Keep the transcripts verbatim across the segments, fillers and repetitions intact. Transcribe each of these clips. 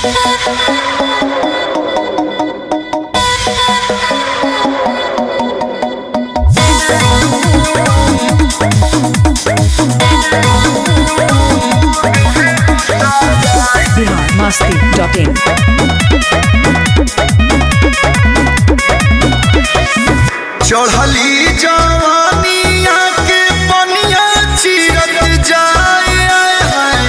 masti dot in चढ़ली जवानिया के पनिया चिरत जाए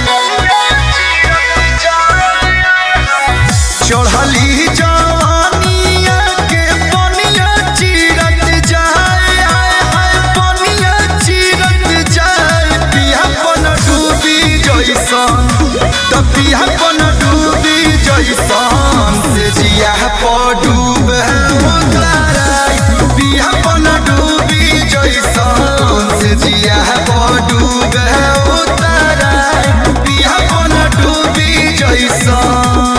चढ़ली जवानिया के पनिया चिरत जाए पनिया चिरत जाए पिया पन डूबी जैसन त पिया पन डूबी जैसन से जिया पर डूबे जिया पर डूबे उतारा पिया पन डूबी जैसन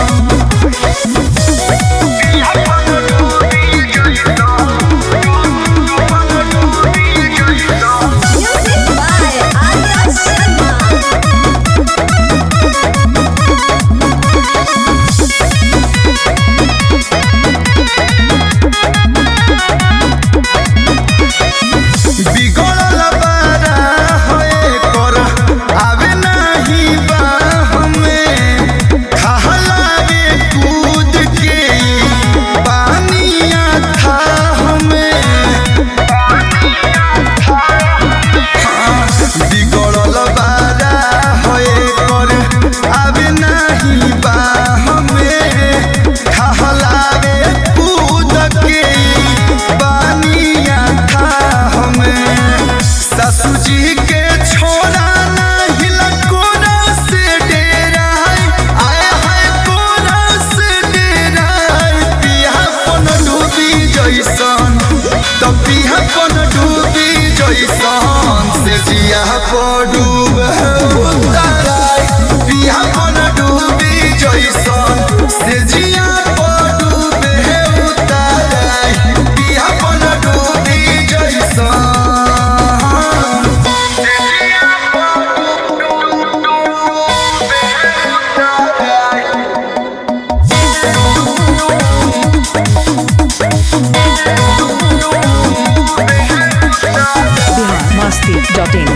dot in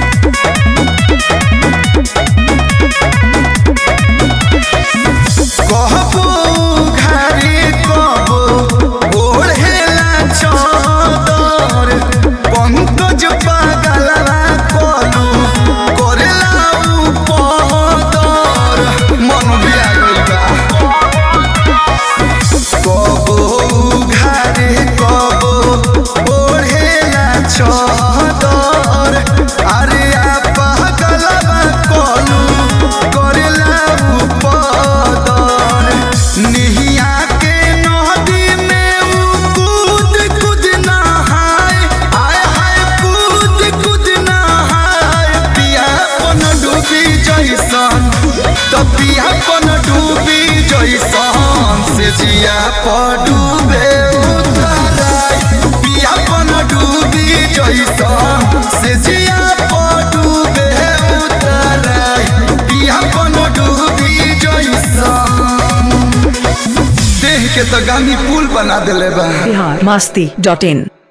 कहबो घरे कबो ओढ़ेला चादर पंकज पागलवा कलू करेला उपदर मन बिया गइल कबो घरे कबो ओढ़ेला चादर अरे पागलवा कलू करेला उपदर निहिया के नदी में कूद कूद नहाए आय हाय कूद कूद नहाए पिया पन डूबी जैसन त पिया पन डूबी जैसन से जिया पर डूबे उताराय पिया पन डूबी जैसन से जिया पर डूबे उताराय पिया पन डूबी जैसन देह के तो गामी पुल बना दिले बा बिहार masti dot in